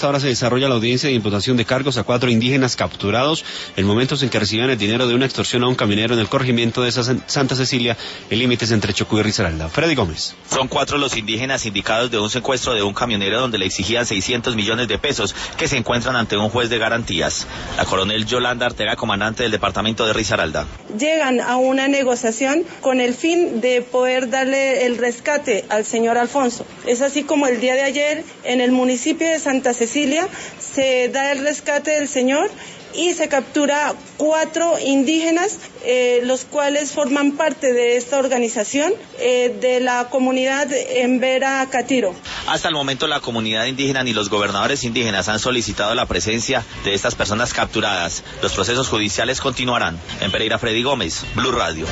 esta hora se desarrolla la audiencia de imputación de cargos a 4 indígenas capturados en momentos en que recibían el dinero de una extorsión a un camionero en el corregimiento de Santa Cecilia, en límites entre Chocó y Risaralda. Freddy Gómez. Son 4 los indígenas indicados de un secuestro de un camionero donde le exigían 600 millones de pesos que se encuentran ante un juez de garantías. La coronel Yolanda Artega, comandante del departamento de Risaralda. Llegan a una negociación con el fin de poder darle el rescate al señor Alfonso. Es así como el día de ayer en el municipio de Santa Cecilia se da el rescate del señor y se captura 4 indígenas, los cuales forman parte de esta organización de la comunidad Embera Catiro. Hasta el momento la comunidad indígena ni los gobernadores indígenas han solicitado la presencia de estas personas capturadas. Los procesos judiciales continuarán. En Pereira, Freddy Gómez, Blue Radio.